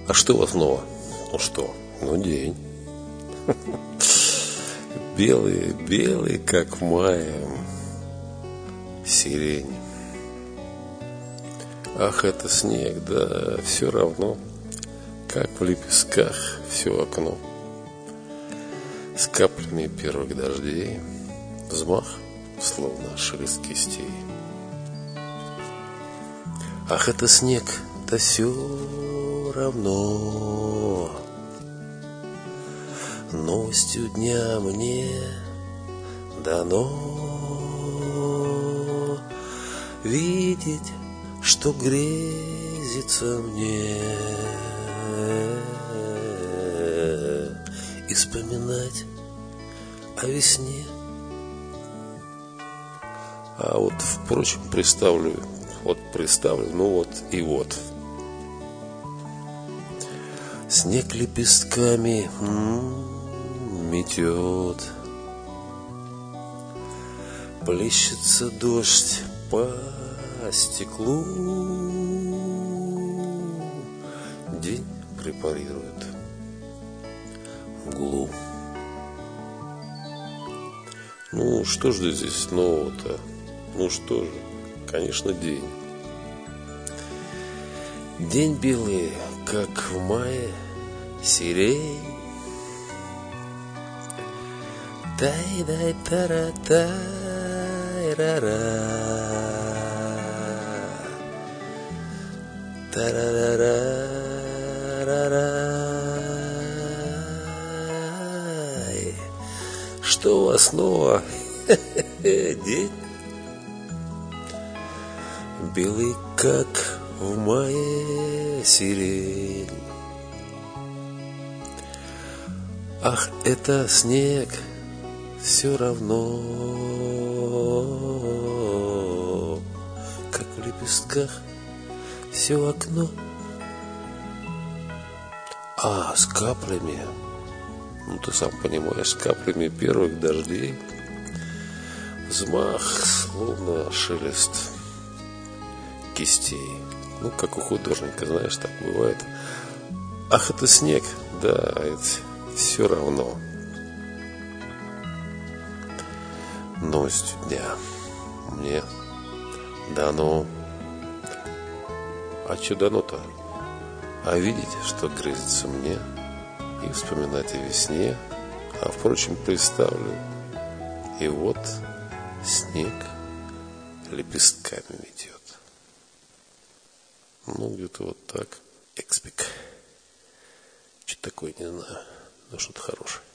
А что у вас нового? Ну что? Ну, день. Белый, белый, как в мае, сирень. Ах, это снег, да, все равно, как в лепестках все окно. С каплями первых дождей, взмах, словно шелест кистей. Ах, это снег, да все равно. Новостью дня мне дано видеть, что грезится мне, и вспоминать о весне. А вот, впрочем, представлю, ну вот и вот. Снег лепестками метет, плещется дождь по стеклу, день препарирует мглу. Ну, что же здесь нового-то? Ну что же, конечно, день. День белый, как в мае, сирень. Тай-дай-тара-тай-ра-ра, та-ра-ра-ра-ра-рай. Что у вас снова? День белый, как в мае, сирень. Ах, это снег, все равно, как в лепестках все окно. А с каплями, ну ты сам понимаешь, с каплями первых дождей, взмах, словно шелест кистей. Ну, как у художника, знаешь, так бывает. Ах, это снег, да, это все равно. Новостью дня мне дано. А что дано-то? А видеть, что грезится мне, и вспоминать о весне. А, впрочем, представлю, и вот снег лепестками метет. Ну, где-то вот так. Экспик. Что такое, не знаю. Но что-то хорошее.